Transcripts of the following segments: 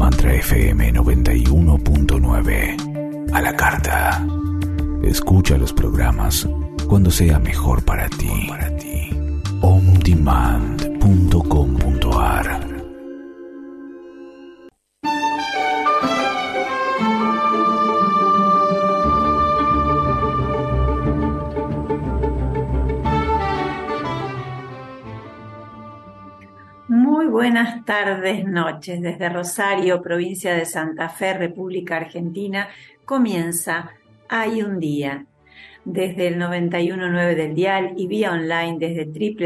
Mantra FM 91.9. A la carta. Escucha los programas cuando sea mejor para ti. ondemand.com.ar. Muy buenas tardes, noches. Desde Rosario, provincia de Santa Fe, República Argentina, comienza Hay un Día. Desde el 91.9 del dial y vía online desde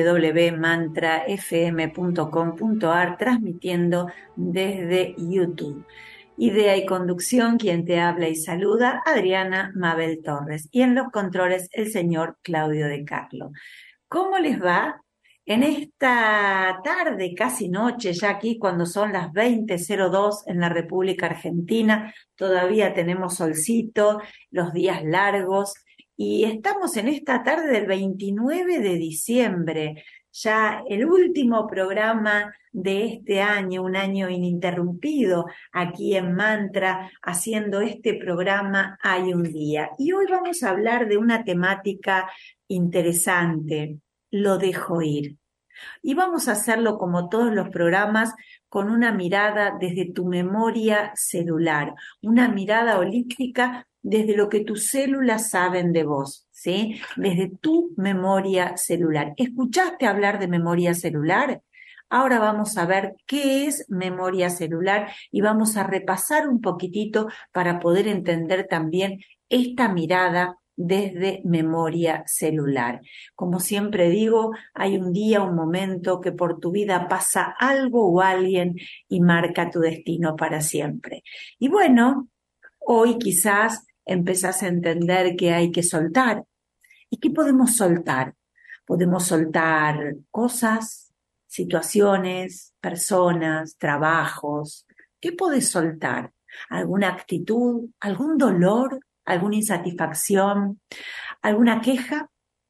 www.mantrafm.com.ar, transmitiendo desde YouTube. Idea y conducción, quien te habla y saluda, Adriana Mabel Torres. Y en los controles, el señor Claudio de Carlo. ¿Cómo les va? En esta tarde, casi noche, ya aquí cuando son las 20:02 en la República Argentina, todavía tenemos solcito, los días largos, y estamos en esta tarde del 29 de diciembre, ya el último programa de este año, un año ininterrumpido aquí en Mantra, haciendo este programa Hay un Día. Y hoy vamos a hablar de una temática interesante. Lo dejo ir. Y vamos a hacerlo como todos los programas, con una mirada desde tu memoria celular, una mirada holística desde lo que tus células saben de vos, ¿sí? Desde tu memoria celular. ¿Escuchaste hablar de memoria celular? Ahora vamos a ver qué es memoria celular y vamos a repasar un poquitito para poder entender también esta mirada desde memoria celular. Como siempre digo, hay un día, un momento que por tu vida pasa algo o alguien y marca tu destino para siempre. Y bueno, hoy quizás empezás a entender que hay que soltar. ¿Y qué podemos soltar? Podemos soltar cosas, situaciones, personas, trabajos. ¿Qué podés soltar? ¿Alguna actitud? ¿Algún dolor? ¿Alguna insatisfacción? ¿Alguna queja?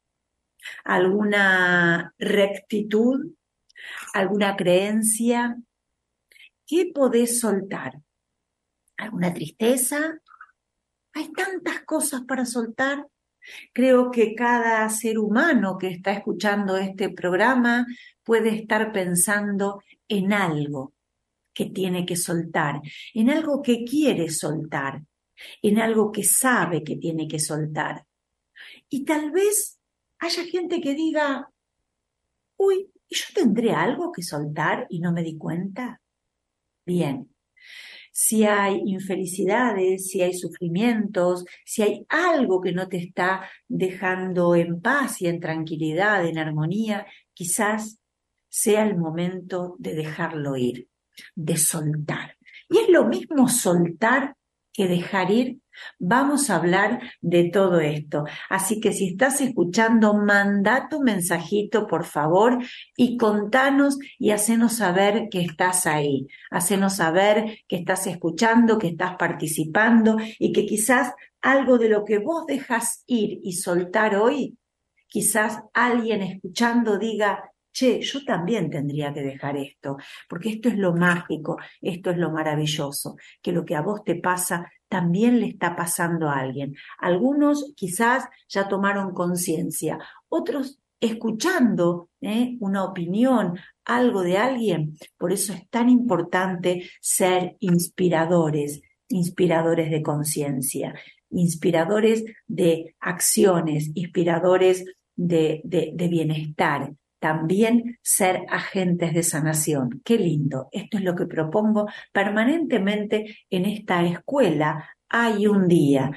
¿Alguna rectitud? ¿Alguna creencia? ¿Qué podés soltar? ¿Alguna tristeza? Hay tantas cosas para soltar. Creo que cada ser humano que está escuchando este programa puede estar pensando en algo que tiene que soltar, en algo que quiere soltar, en algo que sabe que tiene que soltar. Y tal vez haya gente que diga, uy, ¿y yo tendré algo que soltar y no me di cuenta? Bien. Si hay infelicidades, si hay sufrimientos, si hay algo que no te está dejando en paz y en tranquilidad, en armonía, quizás sea el momento de dejarlo ir, de soltar. Y es lo mismo soltar que dejar ir. Vamos a hablar de todo esto. Así que si estás escuchando, manda tu mensajito, por favor, y contanos y hacenos saber que estás ahí. Hacenos saber que estás escuchando, que estás participando y que quizás algo de lo que vos dejas ir y soltar hoy, quizás alguien escuchando diga, che, yo también tendría que dejar esto, porque esto es lo mágico, esto es lo maravilloso, que lo que a vos te pasa también le está pasando a alguien. Algunos quizás ya tomaron conciencia, otros escuchando una opinión, algo de alguien. Por eso es tan importante ser inspiradores, inspiradores de conciencia, inspiradores de acciones, inspiradores de bienestar. También ser agentes de sanación. Qué lindo. Esto es lo que propongo permanentemente en esta escuela. Hay un día,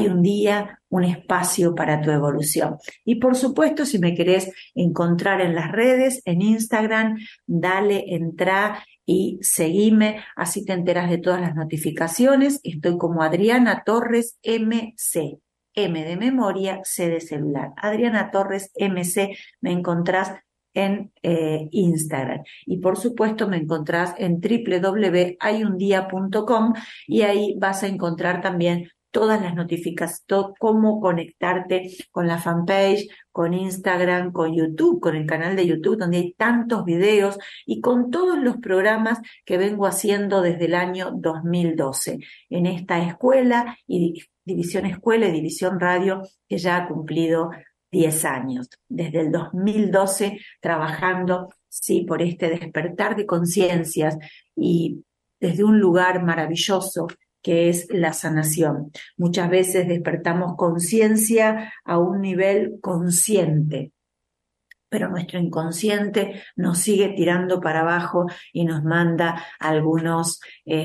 un espacio para tu evolución. Y por supuesto, si me querés encontrar en las redes, en Instagram, dale, entra y seguime, así te enteras de todas las notificaciones. Estoy como Adriana Torres MC. M de memoria, C de celular. Adriana Torres MC, me encontrás en Instagram. Y por supuesto me encontrás en www.hayundia.com y ahí vas a encontrar también todas las notificaciones, cómo conectarte con la fanpage, con Instagram, con YouTube, con el canal de YouTube donde hay tantos videos y con todos los programas que vengo haciendo desde el año 2012 en esta escuela y División Escuela y División Radio, que ya ha cumplido 10 años, desde el 2012 trabajando, sí, por este despertar de conciencias y desde un lugar maravilloso que es la sanación. Muchas veces despertamos conciencia a un nivel consciente, pero nuestro inconsciente nos sigue tirando para abajo y nos manda nos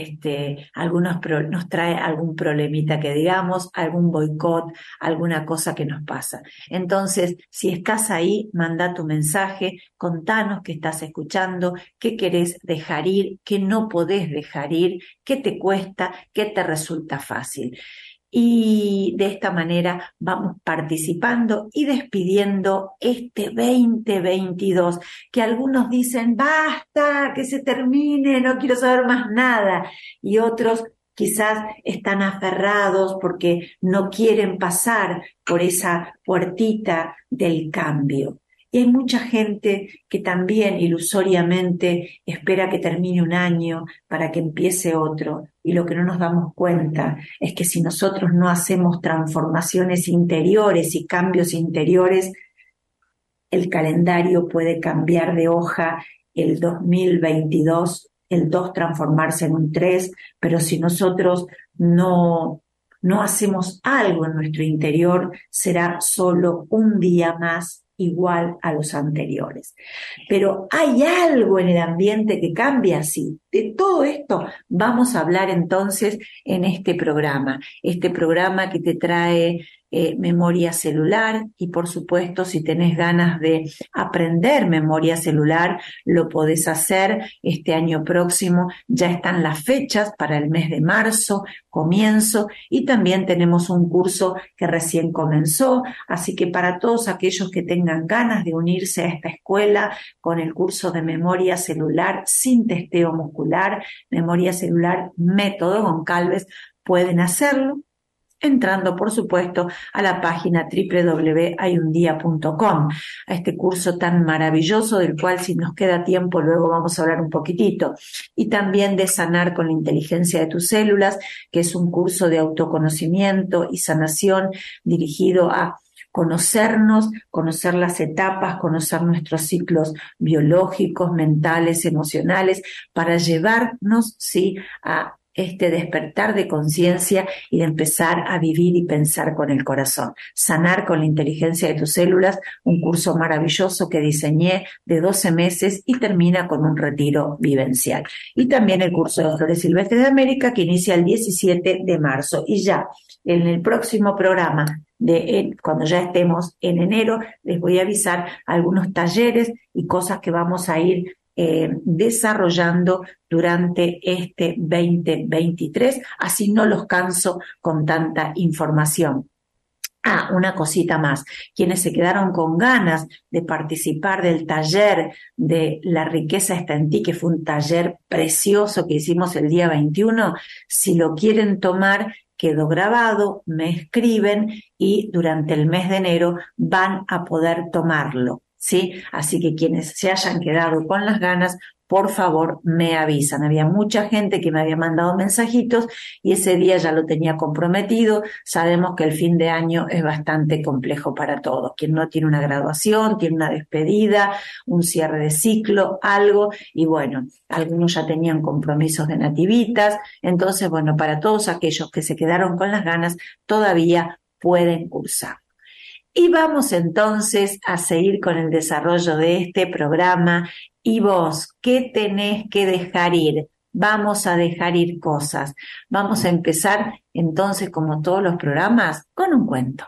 trae algún problemita que digamos, algún boicot, alguna cosa que nos pasa. Entonces, si estás ahí, manda tu mensaje, contanos qué estás escuchando, qué querés dejar ir, qué no podés dejar ir, qué te cuesta, qué te resulta fácil. Y de esta manera vamos participando y despidiendo este 2022, que algunos dicen, basta, que se termine, no quiero saber más nada, y otros quizás están aferrados porque no quieren pasar por esa puertita del cambio. Y hay mucha gente que también ilusoriamente espera que termine un año para que empiece otro. Y lo que no nos damos cuenta es que si nosotros no hacemos transformaciones interiores y cambios interiores, el calendario puede cambiar de hoja el 2022, el 2 transformarse en un 3, pero si nosotros no hacemos algo en nuestro interior, será solo un día más igual a los anteriores. Pero ¿hay algo en el ambiente que cambia? Sí. De todo esto vamos a hablar entonces en este programa que te trae memoria celular y por supuesto si tenés ganas de aprender memoria celular lo podés hacer este año próximo, ya están las fechas para el mes de marzo, comienzo, y también tenemos un curso que recién comenzó, así que para todos aquellos que tengan ganas de unirse a esta escuela con el curso de memoria celular sin testeo muscular, memoria celular método Goncalves, pueden hacerlo entrando, por supuesto, a la página www.hayundia.com, a este curso tan maravilloso del cual, si nos queda tiempo, luego vamos a hablar un poquitito. Y también de Sanar con la inteligencia de tus células, que es un curso de autoconocimiento y sanación dirigido a conocernos, conocer las etapas, conocer nuestros ciclos biológicos, mentales, emocionales, para llevarnos, sí, a este despertar de conciencia y de empezar a vivir y pensar con el corazón. Sanar con la inteligencia de tus células, un curso maravilloso que diseñé de 12 meses y termina con un retiro vivencial. Y también el curso de Flores Silvestres de América que inicia el 17 de marzo. Y ya en el próximo programa, cuando ya estemos en enero, les voy a avisar algunos talleres y cosas que vamos a ir desarrollando durante este 2023, así no los canso con tanta información. Una cosita más, quienes se quedaron con ganas de participar del taller de La riqueza está en ti, que fue un taller precioso que hicimos el día 21, si lo quieren tomar, quedó grabado, me escriben y durante el mes de enero van a poder tomarlo. ¿Sí? Así que quienes se hayan quedado con las ganas, por favor me avisan. Había mucha gente que me había mandado mensajitos y ese día ya lo tenía comprometido. Sabemos que el fin de año es bastante complejo para todos. Quien no tiene una graduación, tiene una despedida, un cierre de ciclo, algo, y bueno, algunos ya tenían compromisos de nativitas. Entonces, bueno, para todos aquellos que se quedaron con las ganas, todavía pueden cursar. Y vamos entonces a seguir con el desarrollo de este programa. ¿Y vos qué tenés que dejar ir? Vamos a dejar ir cosas. Vamos a empezar entonces, como todos los programas, con un cuento.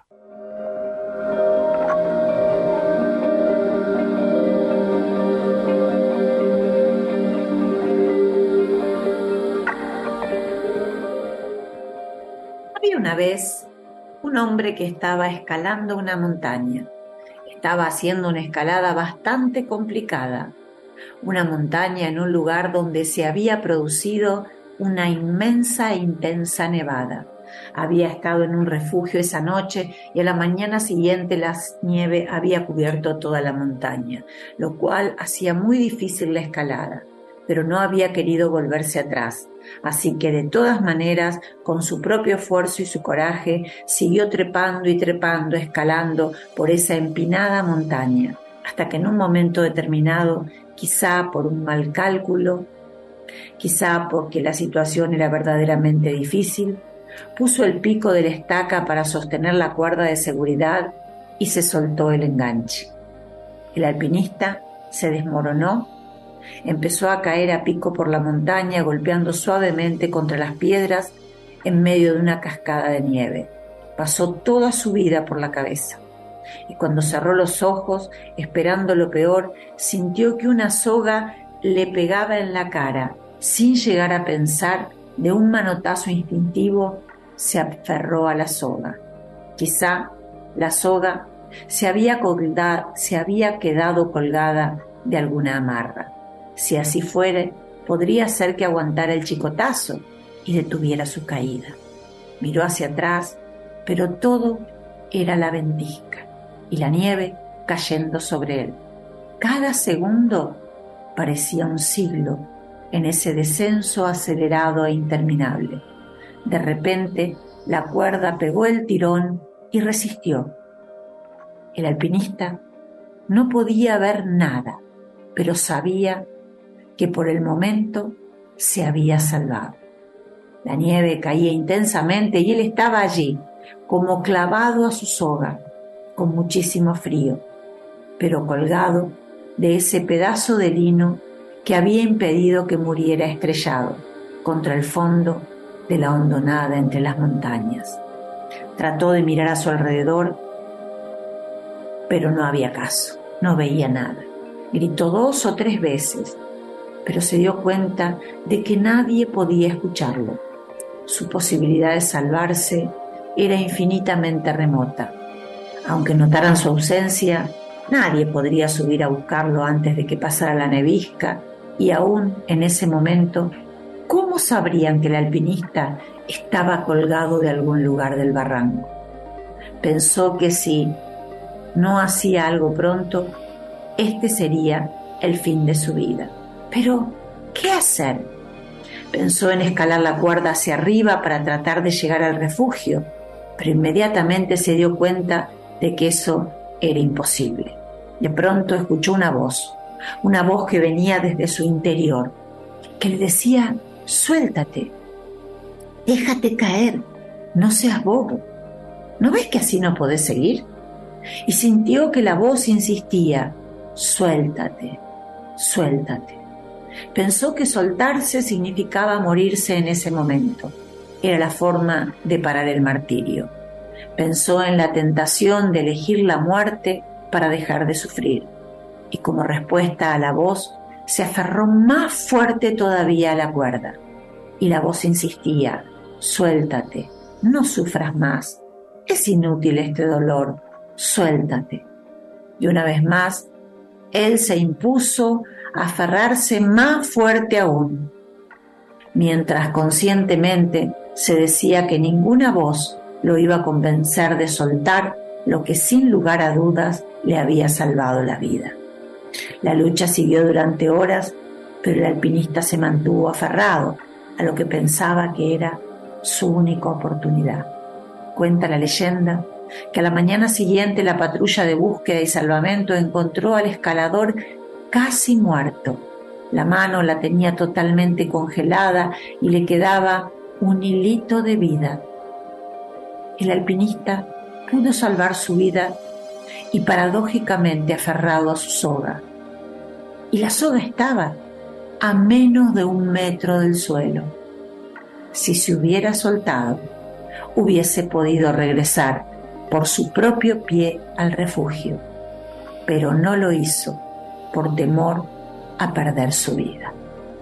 Había una vez un hombre que estaba escalando una montaña. Estaba haciendo una escalada bastante complicada. Una montaña en un lugar donde se había producido una inmensa e intensa nevada. Había estado en un refugio esa noche y a la mañana siguiente la nieve había cubierto toda la montaña, lo cual hacía muy difícil la escalada, pero no había querido volverse atrás. Así que de todas maneras, con su propio esfuerzo y su coraje, siguió trepando y trepando, escalando por esa empinada montaña, hasta que en un momento determinado, quizá por un mal cálculo, quizá porque la situación era verdaderamente difícil, puso el pico de la estaca para sostener la cuerda de seguridad y se soltó el enganche. El alpinista se desmoronó, empezó a caer a pico por la montaña, golpeando suavemente contra las piedras en medio de una cascada de nieve. Pasó toda su vida por la cabeza. Y cuando cerró los ojos, esperando lo peor, sintió que una soga le pegaba en la cara. Sin llegar a pensar, de un manotazo instintivo, se aferró a la soga. Quizá la soga se había quedado colgada de alguna amarra. Si así fuere, podría ser que aguantara el chicotazo y detuviera su caída. Miró hacia atrás, pero todo era la ventisca y la nieve cayendo sobre él. Cada segundo parecía un siglo en ese descenso acelerado e interminable. De repente, la cuerda pegó el tirón y resistió. El alpinista no podía ver nada, pero sabía que por el momento se había salvado. La nieve caía intensamente y él estaba allí, como clavado a su soga, con muchísimo frío, pero colgado de ese pedazo de lino que había impedido que muriera estrellado contra el fondo de la hondonada entre las montañas. Trató de mirar a su alrededor, pero no había caso, no veía nada. Gritó 2 o 3 veces, pero se dio cuenta de que nadie podía escucharlo. Su posibilidad de salvarse era infinitamente remota. Aunque notaran su ausencia, nadie podría subir a buscarlo antes de que pasara la nevisca, y aún en ese momento, ¿cómo sabrían que el alpinista estaba colgado de algún lugar del barranco? Pensó que si no hacía algo pronto, este sería el fin de su vida. Pero, ¿qué hacer? Pensó en escalar la cuerda hacia arriba para tratar de llegar al refugio, pero inmediatamente se dio cuenta de que eso era imposible. De pronto escuchó una voz que venía desde su interior, que le decía: suéltate, déjate caer, no seas bobo, ¿no ves que así no podés seguir? Y sintió que la voz insistía: suéltate, suéltate. Pensó que soltarse significaba morirse en ese momento. Era la forma de parar el martirio. Pensó en la tentación de elegir la muerte para dejar de sufrir. Y como respuesta a la voz, se aferró más fuerte todavía a la cuerda. Y la voz insistía: suéltate, no sufras más. Es inútil este dolor, suéltate. Y una vez más, él se impuso a aferrarse más fuerte aún, mientras conscientemente se decía que ninguna voz lo iba a convencer de soltar lo que sin lugar a dudas le había salvado la vida. La lucha siguió durante horas, pero el alpinista se mantuvo aferrado a lo que pensaba que era su única oportunidad. Cuenta la leyenda que a la mañana siguiente la patrulla de búsqueda y salvamento encontró al escalador casi muerto. La mano la tenía totalmente congelada y le quedaba un hilito de vida. El alpinista pudo salvar su vida y paradójicamente aferrado a su soga. Y la soga estaba a menos de 1 metro del suelo. Si se hubiera soltado, hubiese podido regresar por su propio pie al refugio, pero no lo hizo por temor a perder su vida.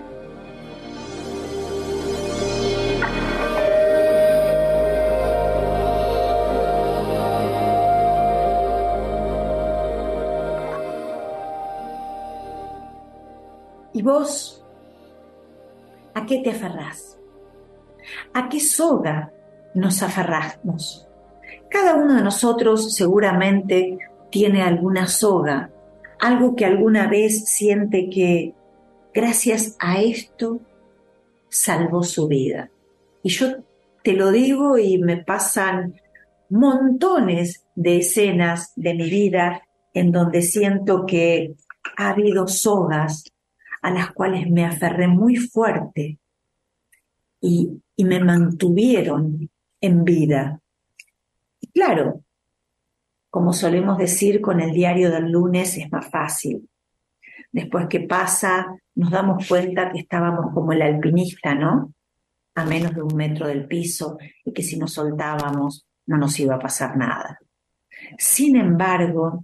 ¿Y vos? ¿A qué te aferrás? ¿A qué soga nos aferramos. Cada uno de nosotros seguramente tiene alguna soga, algo que alguna vez siente que gracias a esto salvó su vida. Y yo te lo digo y me pasan montones de escenas de mi vida en donde siento que ha habido sogas a las cuales me aferré muy fuerte y me mantuvieron en vida. Y claro, como solemos decir, con el diario del lunes es más fácil. Después que pasa, nos damos cuenta que estábamos como el alpinista, ¿no? A menos de 1 metro del piso y que si nos soltábamos no nos iba a pasar nada. Sin embargo,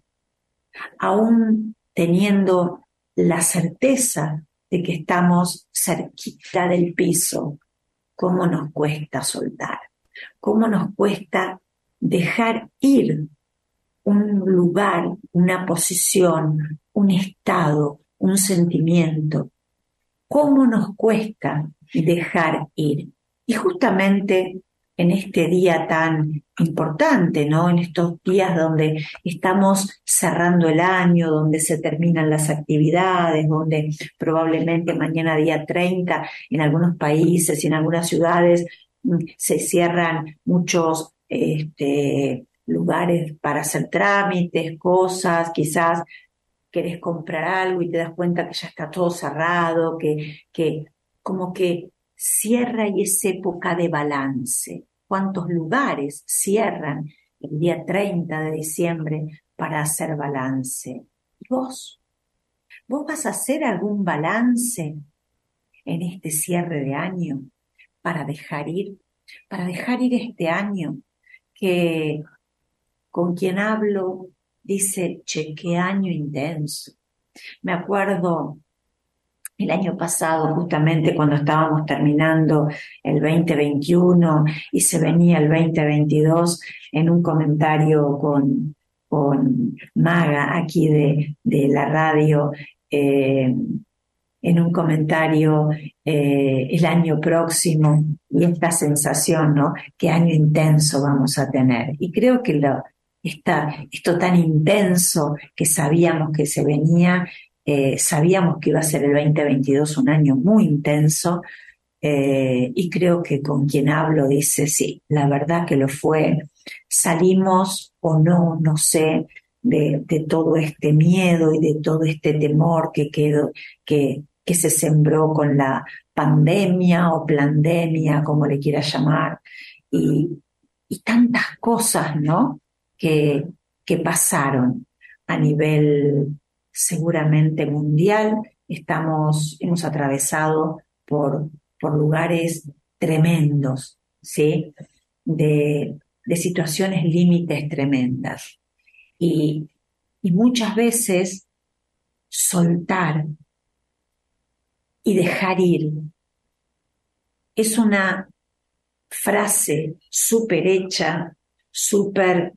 aún teniendo la certeza de que estamos cerquita del piso, ¿cómo nos cuesta soltar? ¿Cómo nos cuesta dejar ir un lugar, una posición, un estado, un sentimiento? ¿Cómo nos cuesta dejar ir? Y justamente en este día tan importante, ¿no? En estos días donde estamos cerrando el año, donde se terminan las actividades, donde probablemente mañana día 30 en algunos países y en algunas ciudades se cierran muchos lugares para hacer trámites, cosas, quizás querés comprar algo y te das cuenta que ya está todo cerrado, que como que cierra y es época de balance. ¿Cuántos lugares cierran el día 30 de diciembre para hacer balance? ¿Y vos? ¿Vos vas a hacer algún balance en este cierre de año para dejar ir? Para dejar ir este año que con quien hablo dice, che, qué año intenso. Me acuerdo el año pasado, justamente cuando estábamos terminando el 2021 y se venía el 2022, en un comentario con Maga aquí de la radio, en un comentario el año próximo y esta sensación, ¿no? Qué año intenso vamos a tener. Y creo que esto tan intenso que sabíamos que se venía, sabíamos que iba a ser el 2022 un año muy intenso, y creo que con quien hablo dice, sí, la verdad que lo fue. Salimos o no, no sé, de todo este miedo y de todo este temor que quedó, que se sembró con la pandemia o plandemia, como le quieras llamar, y tantas cosas, ¿no? Que pasaron a nivel seguramente mundial. Hemos atravesado por lugares tremendos, ¿sí? De situaciones límites tremendas. Y muchas veces soltar y dejar ir es una frase súper hecha, súper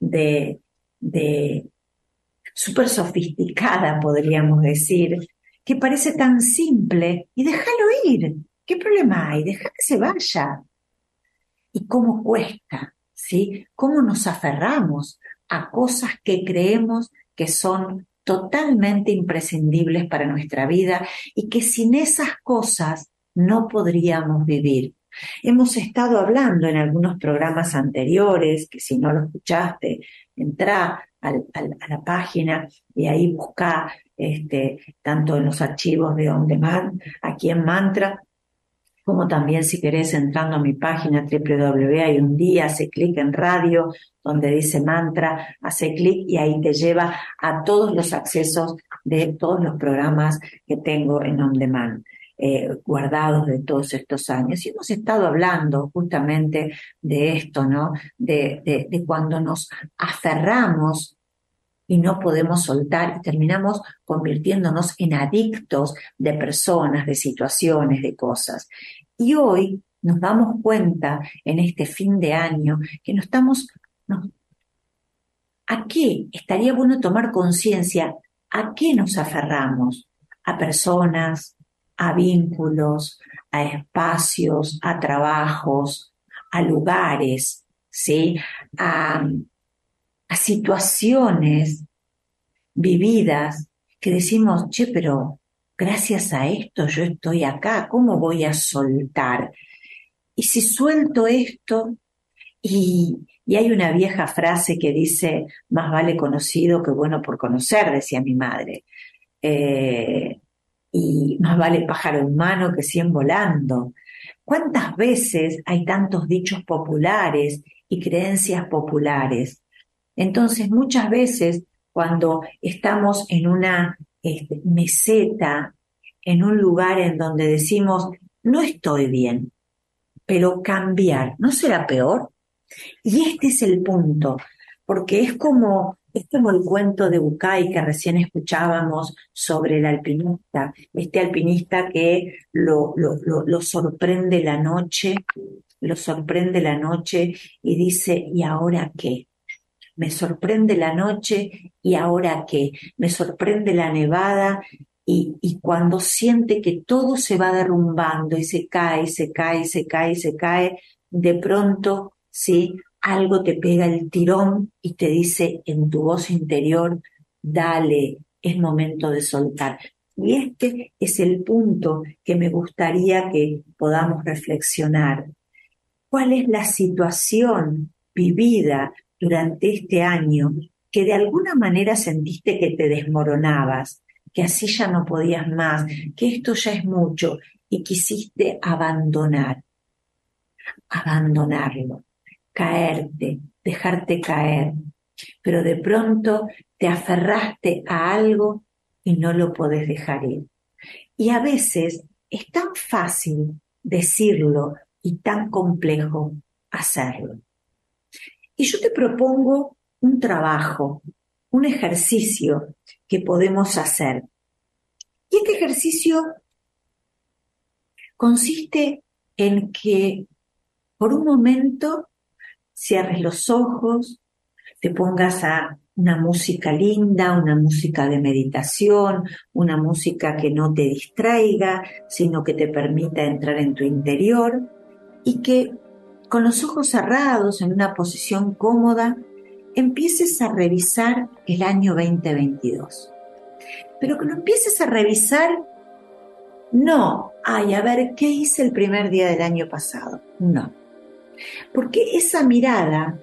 súper sofisticada, podríamos decir, que parece tan simple, y déjalo ir. ¿Qué problema hay? Deja que se vaya. ¿Y cómo cuesta? ¿Sí? ¿Cómo nos aferramos a cosas que creemos que son totalmente imprescindibles para nuestra vida y que sin esas cosas no podríamos vivir? Hemos estado hablando en algunos programas anteriores, que si no lo escuchaste, entrá a la página y ahí buscá tanto en los archivos de On Demand, aquí en Mantra, como también si querés entrando a mi página www, hay un día, hace clic en radio, donde dice Mantra, hace clic y ahí te lleva a todos los accesos de todos los programas que tengo en On Demand, guardados de todos estos años. Y hemos estado hablando justamente de esto, ¿no? De cuando nos aferramos y no podemos soltar y terminamos convirtiéndonos en adictos de personas, de situaciones, de cosas. Y hoy nos damos cuenta en este fin de año que ¿a qué? Estaría bueno tomar conciencia. ¿A qué nos aferramos? A personas, a vínculos, a espacios, a trabajos, a lugares, ¿sí? A situaciones vividas que decimos, che, pero gracias a esto yo estoy acá, ¿cómo voy a soltar? Y si suelto esto, y hay una vieja frase que dice, más vale conocido que bueno por conocer, decía mi madre. Y más vale pájaro en mano que 100 volando. ¿Cuántas veces hay tantos dichos populares y creencias populares? Entonces, muchas veces cuando estamos en una meseta, en un lugar en donde decimos, no estoy bien, pero cambiar, ¿no será peor? Y este es el punto, porque es como el cuento de Bucay que recién escuchábamos sobre el alpinista, este alpinista que lo sorprende la noche, lo sorprende la noche y dice, ¿y ahora qué? Me sorprende la noche y ahora qué, me sorprende la nevada y cuando siente que todo se va derrumbando y se cae, se cae, se cae, se cae, de pronto, sí, algo te pega el tirón y te dice en tu voz interior, dale, es momento de soltar. Y este es el punto que me gustaría que podamos reflexionar. ¿Cuál es la situación vivida durante este año que de alguna manera sentiste que te desmoronabas, que así ya no podías más, que esto ya es mucho y quisiste abandonarlo, caerte, dejarte caer, pero de pronto te aferraste a algo y no lo podés dejar ir? Y a veces es tan fácil decirlo y tan complejo hacerlo. Y yo te propongo un trabajo, un ejercicio que podemos hacer. Y este ejercicio consiste en que por un momento cierres los ojos, te pongas a una música linda, una música de meditación, una música que no te distraiga, sino que te permita entrar en tu interior y que con los ojos cerrados, en una posición cómoda, empieces a revisar el año 2022. Pero que lo empieces a revisar, no, ay, a ver, ¿qué hice el primer día del año pasado? No, porque esa mirada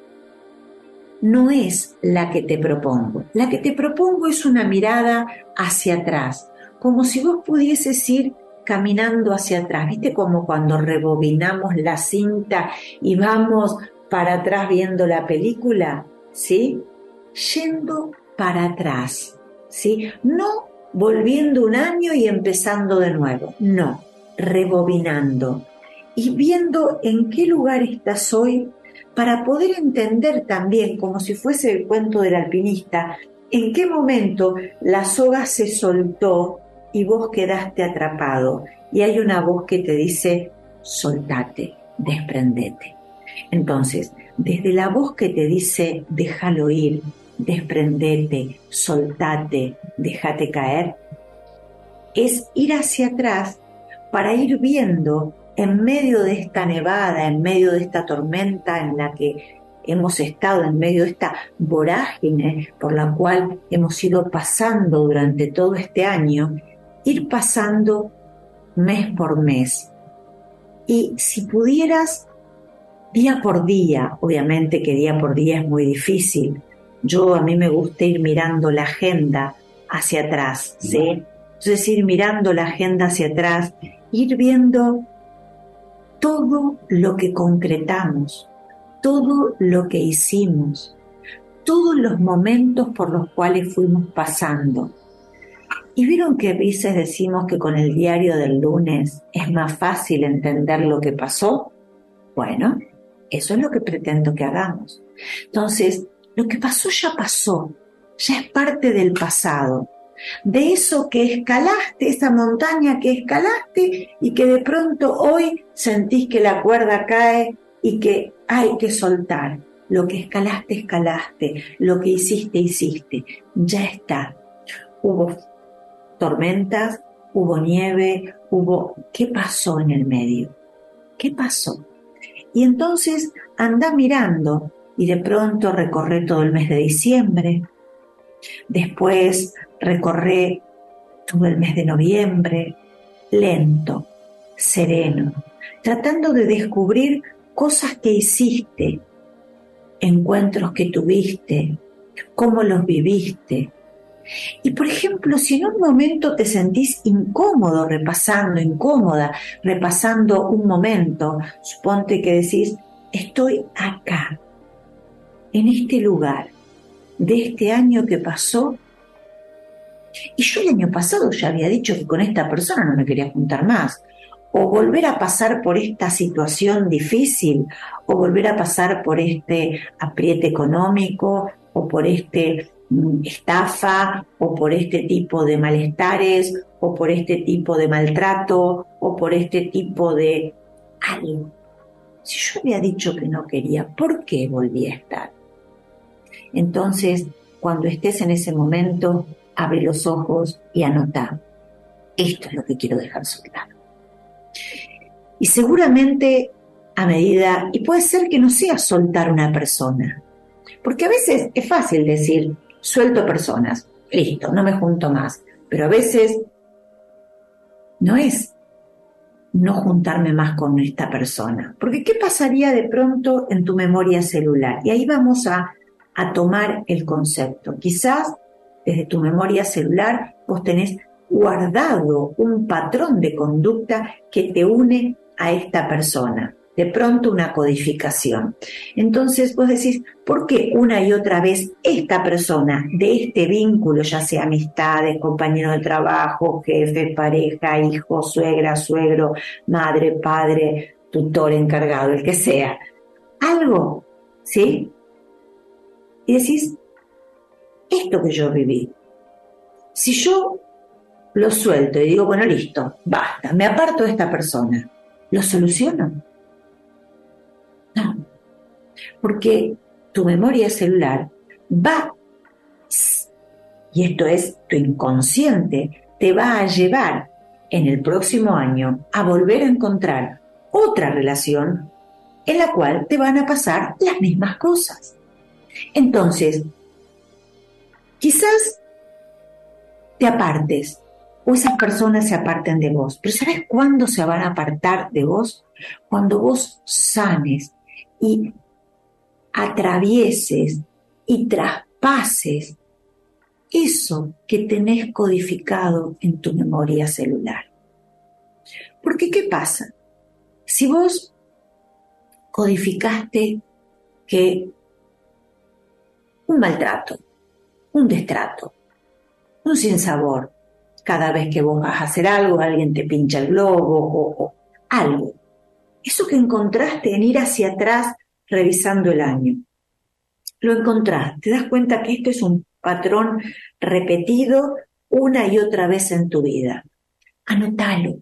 no es la que te propongo. La que te propongo es una mirada hacia atrás, como si vos pudieses ir caminando hacia atrás. ¿Viste como cuando rebobinamos la cinta y vamos para atrás viendo la película? ¿Sí? Yendo para atrás, ¿sí? No volviendo un año y empezando de nuevo. No, rebobinando y viendo en qué lugar estás hoy, para poder entender también, como si fuese el cuento del alpinista, en qué momento la soga se soltó y vos quedaste atrapado. Y hay una voz que te dice, soltate, desprendete. Entonces, desde la voz que te dice, déjalo ir, desprendete, soltate, déjate caer, es ir hacia atrás para ir viendo en medio de esta nevada, en medio de esta tormenta en la que hemos estado, en medio de esta vorágine por la cual hemos ido pasando durante todo este año, ir pasando mes por mes. Y si pudieras, día por día, obviamente que día por día es muy difícil, a mí me gusta ir mirando la agenda hacia atrás, ¿sí? Entonces ir mirando la agenda hacia atrás, ir viendo todo lo que concretamos, todo lo que hicimos, todos los momentos por los cuales fuimos pasando. ¿Y vieron que a veces decimos que con el diario del lunes es más fácil entender lo que pasó? Bueno, eso es lo que pretendo que hagamos. Entonces, lo que pasó, ya es parte del pasado. De eso que escalaste, esa montaña que escalaste y que de pronto hoy sentís que la cuerda cae y que hay que soltar. Lo que escalaste, lo que hiciste, ya está. Hubo tormentas, hubo nieve, ¿qué pasó en el medio? ¿Qué pasó? Y entonces anda mirando y de pronto recorre todo el mes de diciembre, después recorre todo el mes de noviembre, lento, sereno, tratando de descubrir cosas que hiciste, encuentros que tuviste, cómo los viviste. Y por ejemplo, si en un momento te sentís incómoda repasando un momento, suponte que decís, estoy acá, en este lugar, de este año que pasó, y yo el año pasado ya había dicho que con esta persona no me quería juntar más, o volver a pasar por esta situación difícil, o volver a pasar por este apriete económico, o por este estafa, o por este tipo de malestares, o por este tipo de maltrato, o por este tipo de algo. Si yo había dicho que no quería, ¿por qué volví a estar? Entonces, cuando estés en ese momento, abre los ojos y anota. Esto es lo que quiero dejar soltar. Y seguramente a medida, y puede ser que no sea soltar una persona, porque a veces es fácil decir, suelto personas, listo, no me junto más, pero a veces no es no juntarme más con esta persona, porque ¿qué pasaría de pronto en tu memoria celular? Y ahí vamos a tomar el concepto. Quizás desde tu memoria celular vos tenés guardado un patrón de conducta que te une a esta persona, de pronto una codificación. Entonces vos decís, ¿por qué una y otra vez esta persona de este vínculo, ya sea amistades, compañero de trabajo, jefe, pareja, hijo, suegra, suegro, madre, padre, tutor encargado, el que sea, algo, ¿sí? Y decís, esto que yo viví, si yo lo suelto y digo, bueno, listo, basta, me aparto de esta persona, ¿lo soluciono? No, porque tu memoria celular va, y esto es tu inconsciente, te va a llevar en el próximo año a volver a encontrar otra relación en la cual te van a pasar las mismas cosas. Entonces, quizás te apartes o esas personas se aparten de vos, pero ¿sabes cuándo se van a apartar de vos? Cuando vos sanes y atravieses y traspases eso que tenés codificado en tu memoria celular. Porque ¿qué pasa? Si vos codificaste que un maltrato, un destrato, un sinsabor, cada vez que vos vas a hacer algo, alguien te pincha el globo o algo, eso que encontraste en ir hacia atrás revisando el año, lo encontrás, te das cuenta que esto es un patrón repetido una y otra vez en tu vida. Anótalo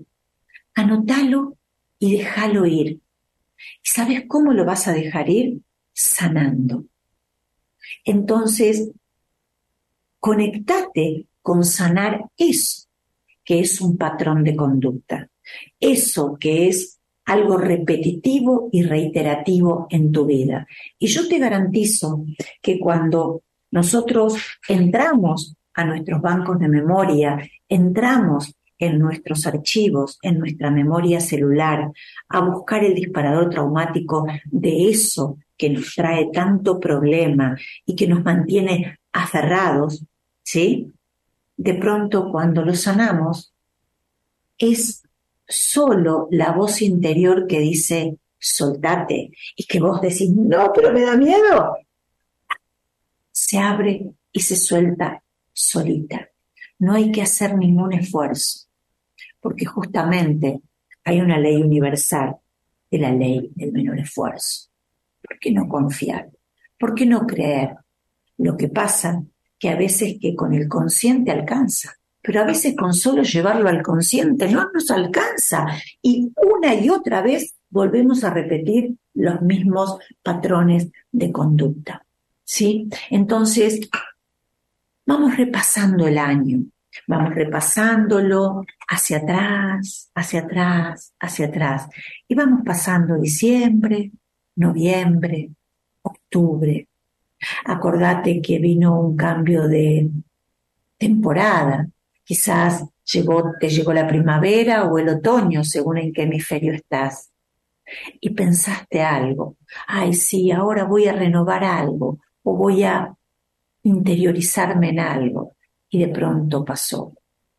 y déjalo ir. ¿Y sabes cómo lo vas a dejar ir? Sanando. Entonces, conectate con sanar eso que es un patrón de conducta, eso que es algo repetitivo y reiterativo en tu vida. Y yo te garantizo que cuando nosotros entramos a nuestros bancos de memoria, entramos en nuestros archivos, en nuestra memoria celular, a buscar el disparador traumático de eso que nos trae tanto problema y que nos mantiene aferrados, ¿sí? De pronto, cuando lo sanamos, es solo la voz interior que dice, soltate, y que vos decís, no, pero me da miedo. Se abre y se suelta solita. No hay que hacer ningún esfuerzo, porque justamente hay una ley universal de la ley del menor esfuerzo. ¿Por qué no confiar? ¿Por qué no creer? Lo que pasa que a veces que con el consciente alcanza, pero a veces con solo llevarlo al consciente no nos alcanza y una y otra vez volvemos a repetir los mismos patrones de conducta, ¿sí? Entonces, vamos repasando el año, Vamos repasándolo hacia atrás, hacia atrás, hacia atrás. Y vamos pasando diciembre, noviembre, octubre. Acordate que vino un cambio de temporada. Quizás te llegó la primavera o el otoño, según en qué hemisferio estás. Y pensaste algo. Ay, sí, ahora voy a renovar algo o voy a interiorizarme en algo. Y de pronto pasó.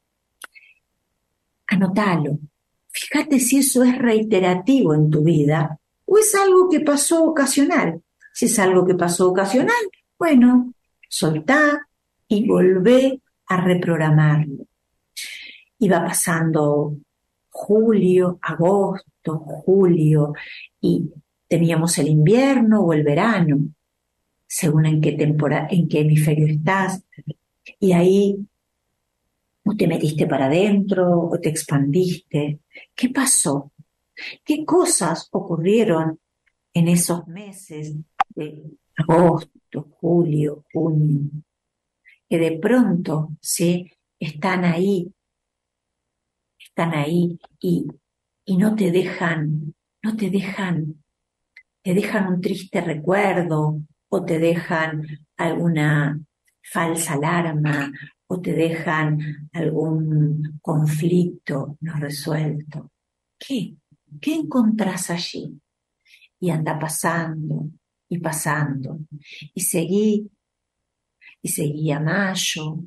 Anótalo. Fíjate si eso es reiterativo en tu vida o es algo que pasó ocasional. Si es algo que pasó ocasional, bueno, soltá y volvé a reprogramarlo. Iba pasando julio, agosto, julio y teníamos el invierno o el verano, según en qué temporada, en qué hemisferio estás. Y ahí o te metiste para adentro o te expandiste. ¿Qué pasó? ¿Qué cosas ocurrieron en esos meses de agosto, julio, junio? Que de pronto, ¿sí? Están ahí y te dejan un triste recuerdo o te dejan alguna falsa alarma o te dejan algún conflicto no resuelto. ¿Qué? ¿Qué encontrás allí? Y anda pasando y pasando. Y seguí a mayo,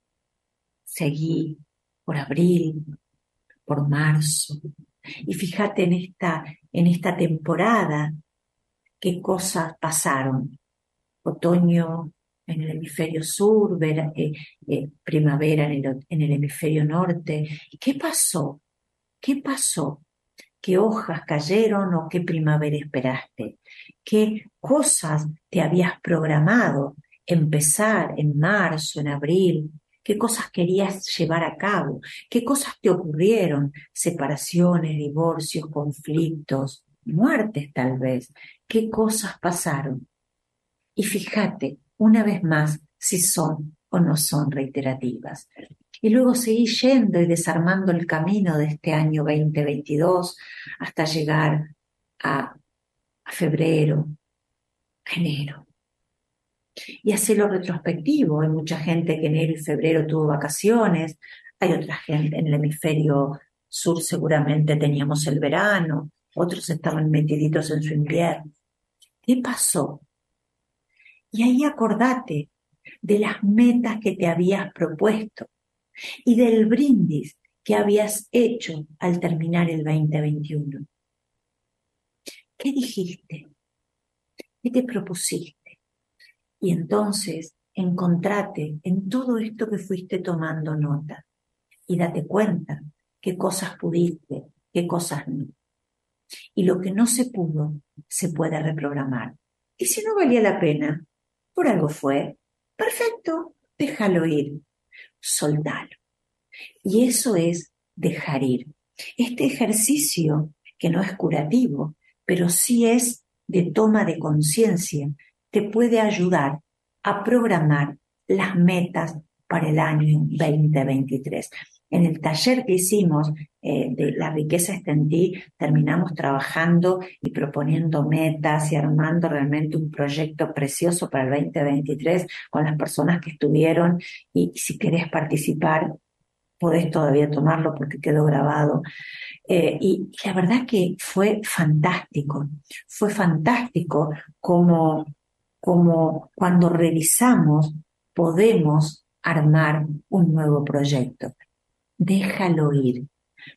seguí por abril, por marzo. Y fíjate en esta temporada qué cosas pasaron. Otoño en el hemisferio sur, primavera en el hemisferio norte. ¿Qué pasó? ¿Qué pasó? ¿Qué hojas cayeron o qué primavera esperaste? ¿Qué cosas te habías programado empezar en marzo, en abril? ¿Qué cosas querías llevar a cabo? ¿Qué cosas te ocurrieron? Separaciones, divorcios, conflictos, muertes tal vez. ¿Qué cosas pasaron? Y fíjate, una vez más, si son o no son reiterativas. Y luego seguí yendo y desarmando el camino de este año 2022 hasta llegar a febrero, a enero. Y hacerlo retrospectivo. Hay mucha gente que enero y febrero tuvo vacaciones. Hay otra gente en el hemisferio sur seguramente teníamos el verano. Otros estaban metiditos en su invierno. ¿Qué pasó? Y ahí acordate de las metas que te habías propuesto y del brindis que habías hecho al terminar el 2021. ¿Qué dijiste? ¿Qué te propusiste? Y entonces encontrate en todo esto que fuiste tomando nota y date cuenta qué cosas pudiste, qué cosas no. Y lo que no se pudo, se puede reprogramar. Y si no valía la pena, por algo fue, perfecto, déjalo ir, soldalo. Y eso es dejar ir. Este ejercicio, que no es curativo, pero sí es de toma de conciencia, te puede ayudar a programar las metas para el año 2023. En el taller que hicimos de la riqueza está en ti, terminamos trabajando y proponiendo metas y armando realmente un proyecto precioso para el 2023 con las personas que estuvieron y si querés participar, podés todavía tomarlo porque quedó grabado. Y la verdad que fue fantástico como cuando revisamos podemos armar un nuevo proyecto. Déjalo ir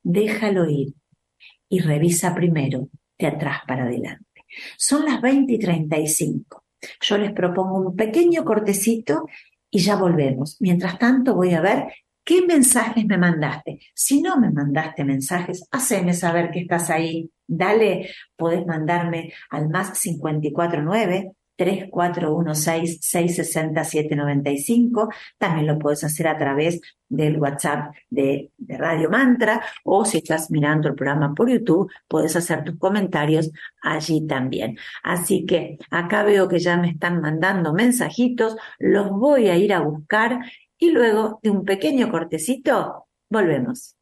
y revisa primero de atrás para adelante. Son las 20:35. Yo les propongo un pequeño cortecito y ya volvemos. Mientras tanto voy a ver qué mensajes me mandaste. Si no me mandaste mensajes, haceme saber que estás ahí. Dale, podés mandarme al +549 3416 660 795. También lo puedes hacer a través del WhatsApp de Radio Mantra, o si estás mirando el programa por YouTube, puedes hacer tus comentarios allí también. Así que acá veo que ya me están mandando mensajitos, los voy a ir a buscar y luego de un pequeño cortecito, volvemos.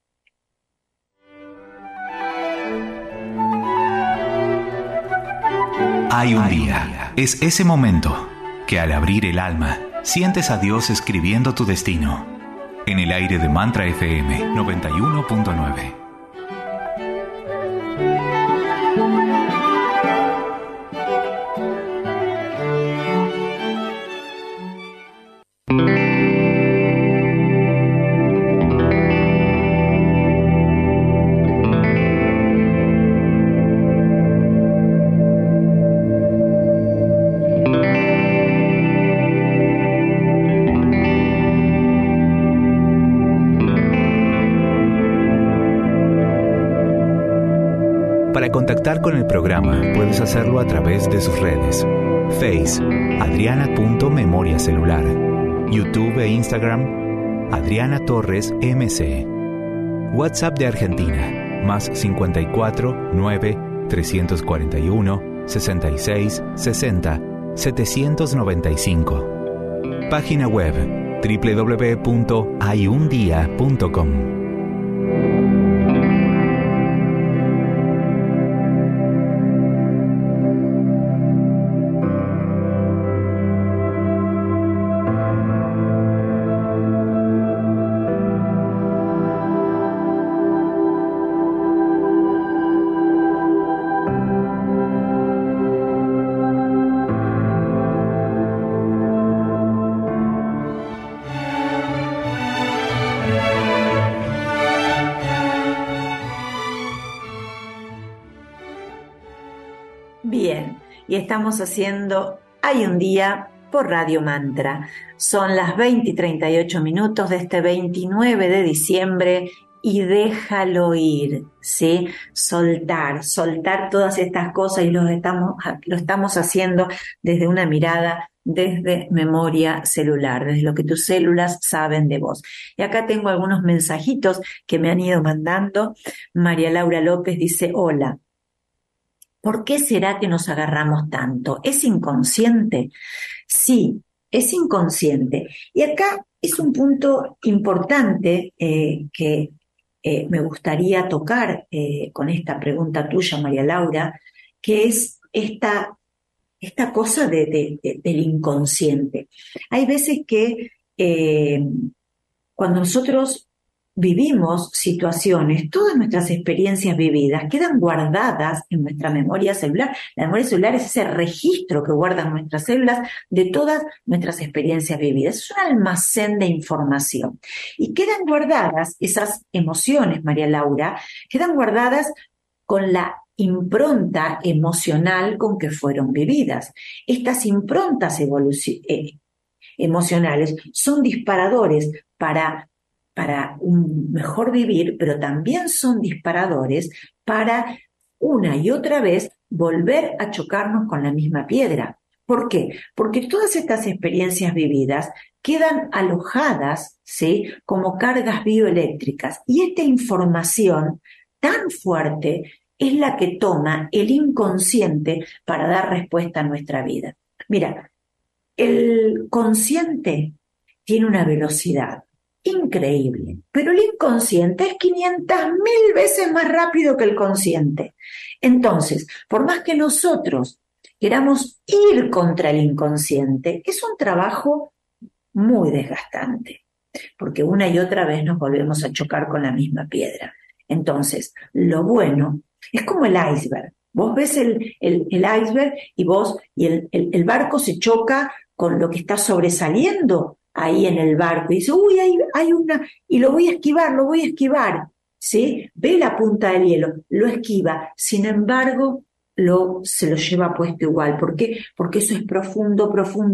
Hay un día. Es ese momento que al abrir el alma, sientes a Dios escribiendo tu destino. En el aire de Mantra FM 91.9. Para contactar con el programa, puedes hacerlo a través de sus redes. Face, adriana.memoriacelular. YouTube e Instagram, Adriana Torres MC. WhatsApp de Argentina, más 54 9 341 66 60 795. Página web, www.hayundia.com. Bien, y estamos haciendo Hay un día por Radio Mantra. Son las 20:38 de este 29 de diciembre y déjalo ir, ¿sí? Soltar todas estas cosas y lo estamos haciendo desde una mirada, desde memoria celular, desde lo que tus células saben de vos. Y acá tengo algunos mensajitos que me han ido mandando. María Laura López dice: hola. ¿Por qué será que nos agarramos tanto? ¿Es inconsciente? Sí, es inconsciente. Y acá es un punto importante que me gustaría tocar con esta pregunta tuya, María Laura, que es esta cosa del inconsciente. Hay veces que cuando nosotros vivimos situaciones, todas nuestras experiencias vividas quedan guardadas en nuestra memoria celular. La memoria celular es ese registro que guardan nuestras células de todas nuestras experiencias vividas. Es un almacén de información. Y quedan guardadas esas emociones, María Laura, quedan guardadas con la impronta emocional con que fueron vividas. Estas improntas emocionales son disparadores para un mejor vivir, pero también son disparadores para una y otra vez volver a chocarnos con la misma piedra. ¿Por qué? Porque todas estas experiencias vividas quedan alojadas, ¿sí?, como cargas bioeléctricas, y esta información tan fuerte es la que toma el inconsciente para dar respuesta a nuestra vida. Mira, el consciente tiene una velocidad increíble, pero el inconsciente es 500.000 veces más rápido que el consciente. Entonces, por más que nosotros queramos ir contra el inconsciente, es un trabajo muy desgastante, porque una y otra vez nos volvemos a chocar con la misma piedra. Entonces, lo bueno es como el iceberg. Vos ves el iceberg y el barco se choca con lo que está sobresaliendo ahí en el barco, y dice: uy, hay una, y lo voy a esquivar, ¿sí? Ve la punta del hielo, lo esquiva, sin embargo, se lo lleva puesto igual. ¿Por qué? Porque eso es profundo,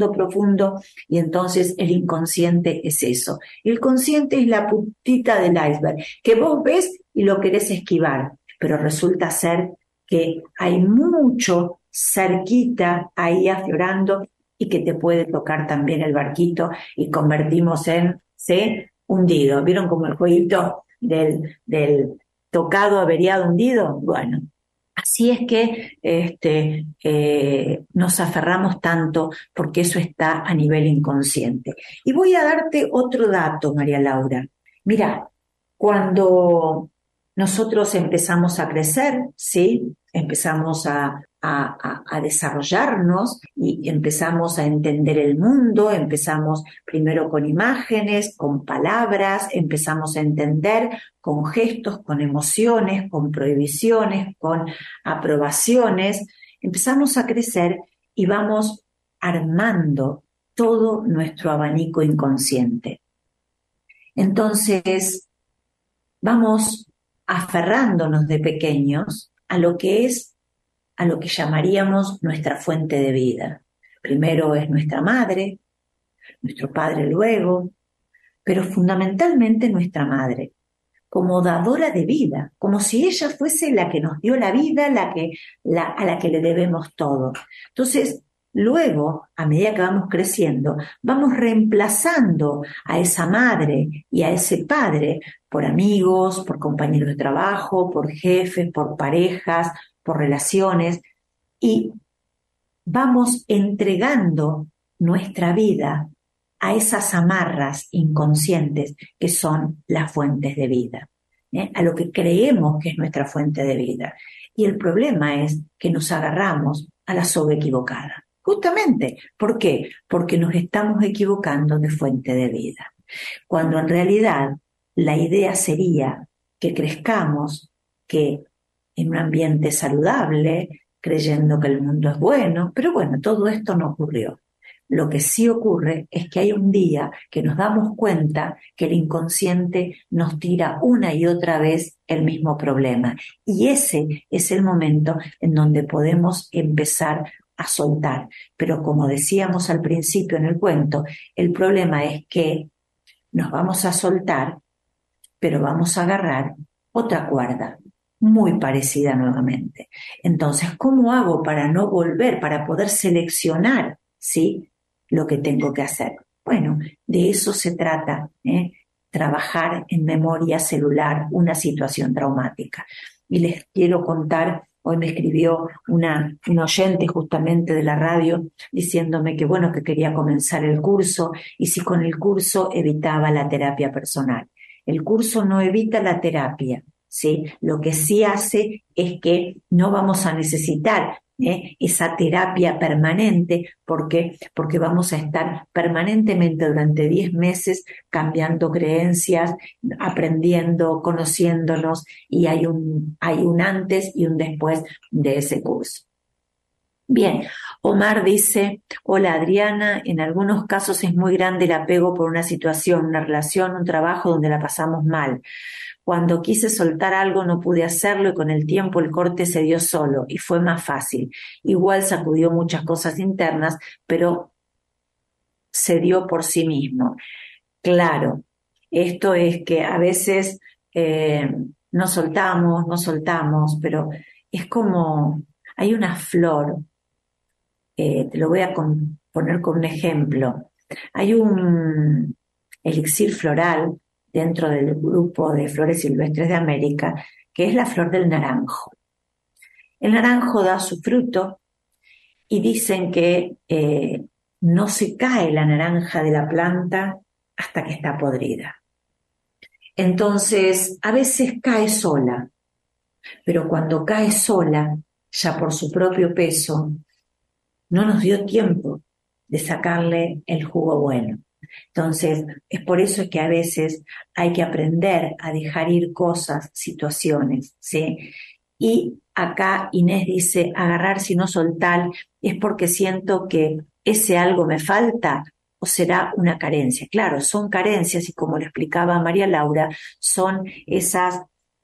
y entonces el inconsciente es eso. El consciente es la puntita del iceberg, que vos ves y lo querés esquivar, pero resulta ser que hay mucho cerquita ahí aflorando, y que te puede tocar también el barquito y convertimos en, ¿sí?, hundido. ¿Vieron como el jueguito del tocado, averiado, hundido? Bueno, Así es que nos aferramos tanto porque eso está a nivel inconsciente. Y voy a darte otro dato, María Laura. Mira, cuando nosotros empezamos a crecer, ¿sí? Empezamos a desarrollarnos y empezamos a entender el mundo, empezamos primero con imágenes, con palabras, empezamos a entender con gestos, con emociones, con prohibiciones, con aprobaciones, empezamos a crecer y vamos armando todo nuestro abanico inconsciente. Entonces, vamos aferrándonos de pequeños a lo que es, a lo que llamaríamos nuestra fuente de vida. Primero es nuestra madre, nuestro padre luego, pero fundamentalmente nuestra madre, como dadora de vida, como si ella fuese la que nos dio la vida, a la que le debemos todo. Entonces, luego, a medida que vamos creciendo, vamos reemplazando a esa madre y a ese padre por amigos, por compañeros de trabajo, por jefes, por parejas, por relaciones, y vamos entregando nuestra vida a esas amarras inconscientes que son las fuentes de vida, a lo que creemos que es nuestra fuente de vida. Y el problema es que nos agarramos a la soga equivocada. Justamente, ¿por qué? Porque nos estamos equivocando de fuente de vida. Cuando en realidad la idea sería que crezcamos, que en un ambiente saludable, creyendo que el mundo es bueno, pero bueno, todo esto no ocurrió. Lo que sí ocurre es que hay un día que nos damos cuenta que el inconsciente nos tira una y otra vez el mismo problema. Y ese es el momento en donde podemos empezar a soltar. Pero como decíamos al principio en el cuento, el problema es que nos vamos a soltar, pero vamos a agarrar otra cuerda muy parecida nuevamente. Entonces, ¿cómo hago para no volver, para poder seleccionar, ¿sí?, lo que tengo que hacer? Bueno, de eso se trata, trabajar en memoria celular una situación traumática. Y les quiero contar, hoy me escribió un oyente justamente de la radio diciéndome que bueno, que quería comenzar el curso y si con el curso evitaba la terapia personal. El curso no evita la terapia, ¿sí? Lo que sí hace es que no vamos a necesitar esa terapia permanente porque vamos a estar permanentemente durante 10 meses cambiando creencias, aprendiendo, conociéndonos y hay un antes y un después de ese curso. Bien, Omar dice, hola Adriana, en algunos casos es muy grande el apego por una situación, una relación, un trabajo donde la pasamos mal. Cuando quise soltar algo no pude hacerlo y con el tiempo el corte se dio solo y fue más fácil. Igual sacudió muchas cosas internas, pero se dio por sí mismo. Claro, esto es que a veces no soltamos, pero es como, hay una flor, te lo voy a poner con un ejemplo. Hay un elixir floral dentro del grupo de flores silvestres de América, que es la flor del naranjo. El naranjo da su fruto y dicen que no se cae la naranja de la planta hasta que está podrida. Entonces, a veces cae sola, pero cuando cae sola, ya por su propio peso, no nos dio tiempo de sacarle el jugo bueno. Entonces, es por eso que a veces hay que aprender a dejar ir cosas, situaciones, ¿sí? Y acá Inés dice, agarrar si no soltar, es porque siento que ese algo me falta o será una carencia. Claro, son carencias y como lo explicaba María Laura, son esas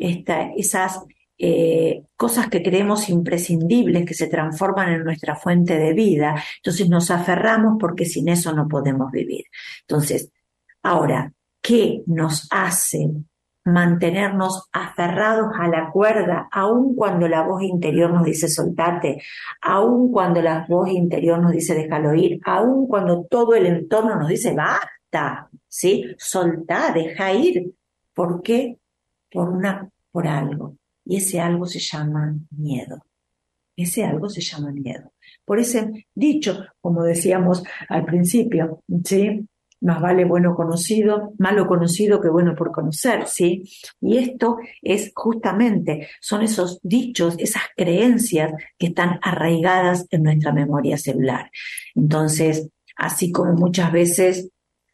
cosas que creemos imprescindibles, que se transforman en nuestra fuente de vida. Entonces nos aferramos porque sin eso no podemos vivir. Entonces, ahora, ¿qué nos hace mantenernos aferrados a la cuerda, aun cuando la voz interior nos dice soltate, aun cuando la voz interior nos dice déjalo ir, aun cuando todo el entorno nos dice basta, ¿sí? Soltá, deja ir? ¿Por qué? Por algo. y ese algo se llama miedo. Ese algo se llama miedo. Por ese dicho, como decíamos al principio, ¿sí? Más vale malo conocido que bueno por conocer, ¿sí? Y esto es justamente, son esos dichos, esas creencias que están arraigadas en nuestra memoria celular. Entonces, así como muchas veces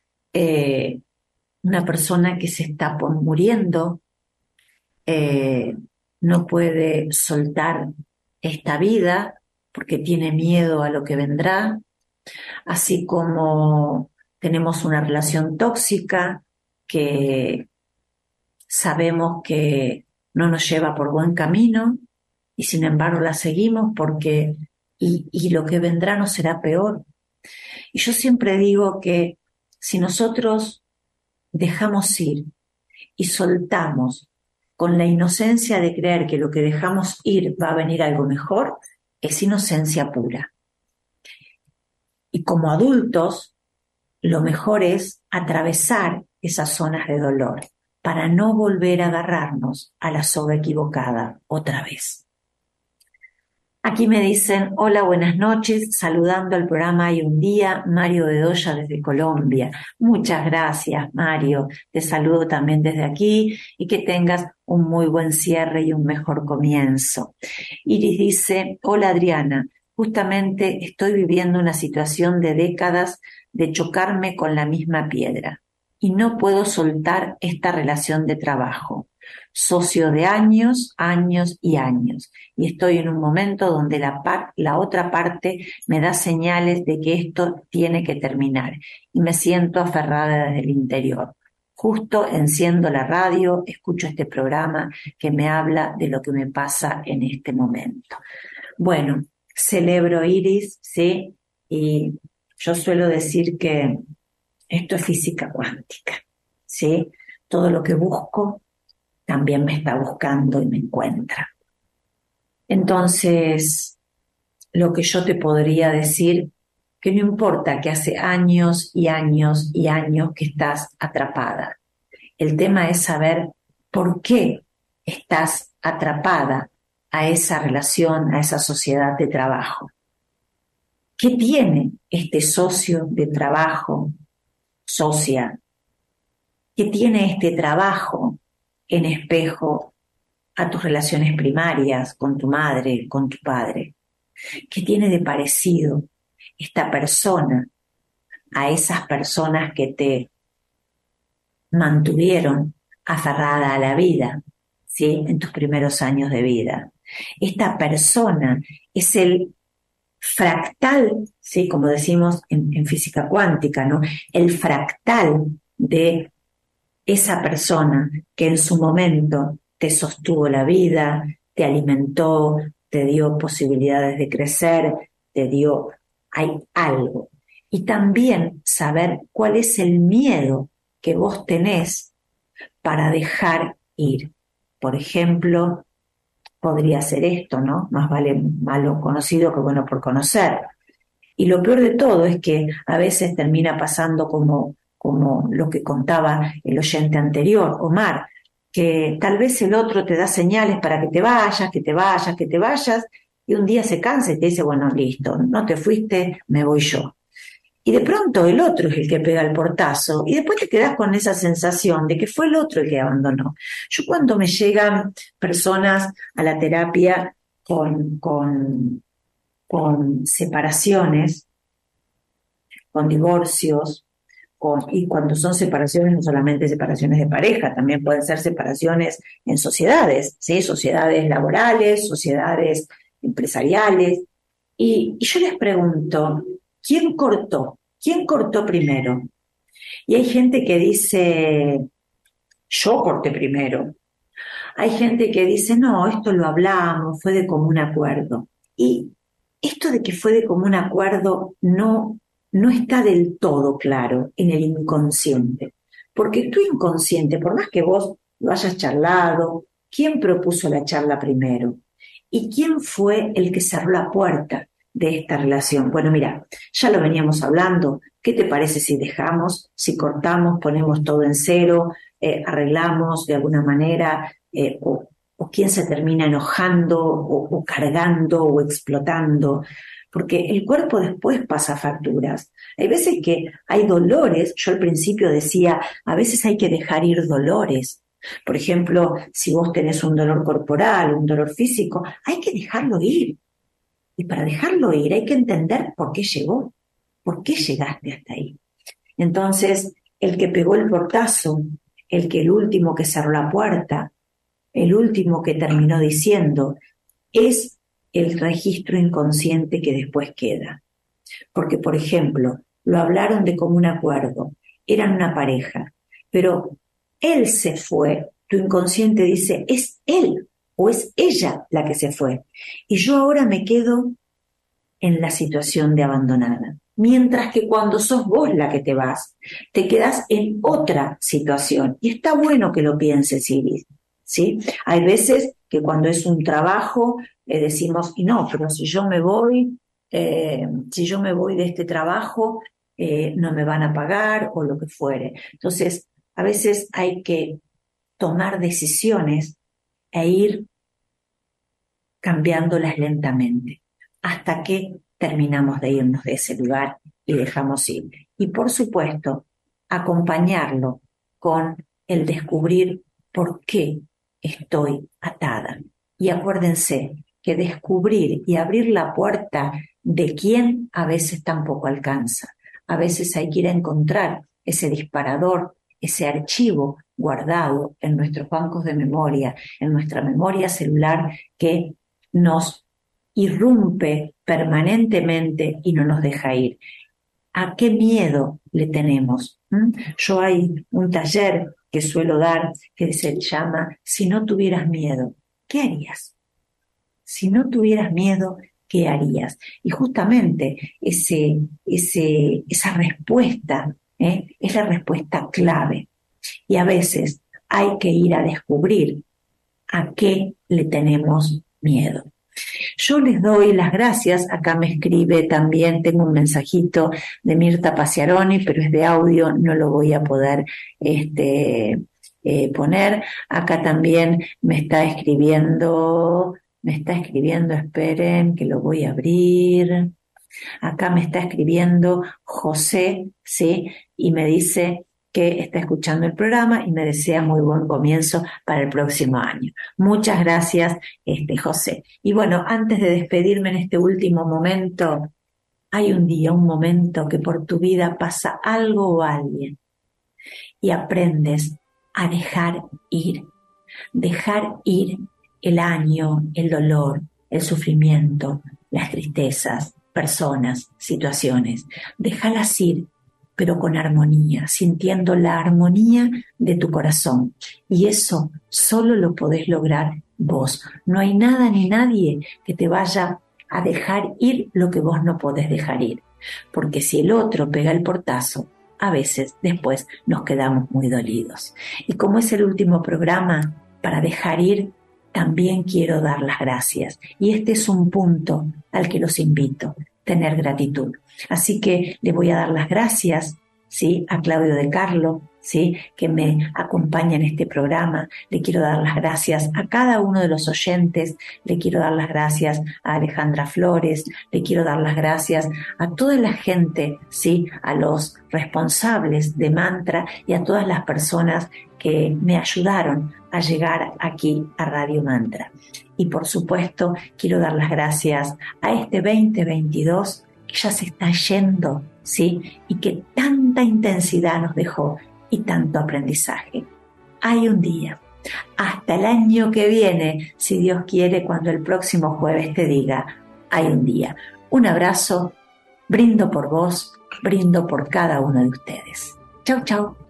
una persona que se está muriendo no puede soltar esta vida porque tiene miedo a lo que vendrá, así como tenemos una relación tóxica que sabemos que no nos lleva por buen camino y sin embargo la seguimos porque y lo que vendrá no será peor. Y yo siempre digo que si nosotros dejamos ir y soltamos con la inocencia de creer que lo que dejamos ir va a venir algo mejor, es inocencia pura. Y como adultos, lo mejor es atravesar esas zonas de dolor para no volver a agarrarnos a la soga equivocada otra vez. Aquí me dicen, hola, buenas noches, saludando al programa Hay un Día, Mario Bedoya desde Colombia. Muchas gracias, Mario. Te saludo también desde aquí y que tengas un muy buen cierre y un mejor comienzo. Iris dice, hola, Adriana, justamente estoy viviendo una situación de décadas de chocarme con la misma piedra y no puedo soltar esta relación de trabajo. Socio de años, años y años. Y estoy en un momento donde la otra parte me da señales de que esto tiene que terminar y me siento aferrada desde el interior. Justo enciendo la radio, escucho este programa que me habla de lo que me pasa en este momento. Bueno, celebro, Iris, ¿sí? Y yo suelo decir que esto es física cuántica, ¿sí? Todo lo que busco también me está buscando y me encuentra. Entonces, lo que yo te podría decir, que no importa que hace años y años y años que estás atrapada. El tema es saber por qué estás atrapada a esa relación, a esa sociedad de trabajo. ¿Qué tiene este socio de trabajo, socia? ¿Qué tiene este trabajo en espejo a tus relaciones primarias con tu madre, con tu padre? ¿Qué tiene de parecido esta persona a esas personas que te mantuvieron aferrada a la vida, ¿sí? En tus primeros años de vida? Esta persona es el fractal, ¿sí? Como decimos en física cuántica, ¿no? El fractal de esa persona que en su momento te sostuvo la vida, te alimentó, te dio posibilidades de crecer, hay algo. Y también saber cuál es el miedo que vos tenés para dejar ir. Por ejemplo, podría ser esto, ¿no? Más vale malo conocido que bueno por conocer. Y lo peor de todo es que a veces termina pasando como lo que contaba el oyente anterior, Omar, que tal vez el otro te da señales para que te vayas, y un día se cansa y te dice, bueno, listo, no te fuiste, me voy yo. Y de pronto el otro es el que pega el portazo y después te quedás con esa sensación de que fue el otro el que abandonó. Yo cuando me llegan personas a la terapia con separaciones, con divorcios, y cuando son separaciones, no solamente separaciones de pareja, también pueden ser separaciones en sociedades, ¿sí? Sociedades laborales, sociedades empresariales. Y yo les pregunto, ¿quién cortó? ¿Quién cortó primero? Y hay gente que dice, yo corté primero. Hay gente que dice, no, esto lo hablamos, fue de común acuerdo. Y esto de que fue de común acuerdo no está del todo claro en el inconsciente. Porque tu inconsciente, por más que vos lo hayas charlado, ¿quién propuso la charla primero? ¿Y quién fue el que cerró la puerta de esta relación? Bueno, mira, ya lo veníamos hablando. ¿Qué te parece si dejamos, si cortamos, ponemos todo en cero, arreglamos de alguna manera, o o quién se termina enojando o cargando o explotando, porque el cuerpo después pasa facturas. Hay veces que hay dolores, yo al principio decía, a veces hay que dejar ir dolores. Por ejemplo, si vos tenés un dolor corporal, un dolor físico, hay que dejarlo ir. Y para dejarlo ir hay que entender por qué llegó, por qué llegaste hasta ahí. Entonces, el que pegó el portazo, el último que cerró la puerta, el último que terminó diciendo, es el registro inconsciente que después queda. Porque, por ejemplo, lo hablaron de común acuerdo, eran una pareja, pero él se fue, tu inconsciente dice, es él o es ella la que se fue. Y yo ahora me quedo en la situación de abandonada. Mientras que cuando sos vos la que te vas, te quedás en otra situación. Y está bueno que lo pienses, Iris, ¿sí? Hay veces que cuando es un trabajo decimos, y no, pero si yo me voy de este trabajo, no me van a pagar o lo que fuere. Entonces, a veces hay que tomar decisiones e ir cambiándolas lentamente hasta que terminamos de irnos de ese lugar y dejamos ir. Y por supuesto, acompañarlo con el descubrir por qué estoy atada. Y acuérdense que descubrir y abrir la puerta de quién a veces tampoco alcanza. A veces hay que ir a encontrar ese disparador, ese archivo guardado en nuestros bancos de memoria, en nuestra memoria celular que nos irrumpe permanentemente y no nos deja ir. ¿A qué miedo le tenemos? Yo hay un taller que suelo dar que se llama Si no tuvieras miedo, ¿qué harías? Si no tuvieras miedo, ¿qué harías? Y justamente esa respuesta es la respuesta clave. Y a veces hay que ir a descubrir a qué le tenemos miedo. Yo les doy las gracias. Acá me escribe también, tengo un mensajito de Mirta Paciaroni, pero es de audio, no lo voy a poder poner. Acá también me está escribiendo, esperen que lo voy a abrir. Acá me está escribiendo José, ¿sí? Y me dice que está escuchando el programa y me desea muy buen comienzo para el próximo año. Muchas gracias, José. Y bueno, antes de despedirme en este último momento, hay un día, un momento que por tu vida pasa algo o alguien y aprendes a dejar ir el año, el dolor, el sufrimiento, las tristezas, personas, situaciones. Déjalas ir, pero con armonía, sintiendo la armonía de tu corazón. Y eso solo lo podés lograr vos. No hay nada ni nadie que te vaya a dejar ir lo que vos no podés dejar ir. Porque si el otro pega el portazo, a veces después nos quedamos muy dolidos. Y como es el último programa para dejar ir, también quiero dar las gracias. Y este es un punto al que los invito, tener gratitud. Así que le voy a dar las gracias, ¿sí?, a Claudio de Carlo, ¿sí?, que me acompaña en este programa. Le quiero dar las gracias a cada uno de los oyentes. Le quiero dar las gracias a Alejandra Flores. Le quiero dar las gracias a toda la gente, ¿sí?, a los responsables de Mantra y a todas las personas que me ayudaron a llegar aquí a Radio Mantra. Y por supuesto, quiero dar las gracias a este 2022 que ya se está yendo, ¿sí?, y que tanta intensidad nos dejó y tanto aprendizaje. Hay un día, hasta el año que viene, si Dios quiere, cuando el próximo jueves te diga, hay un día. Un abrazo, brindo por vos, brindo por cada uno de ustedes. Chau, chau.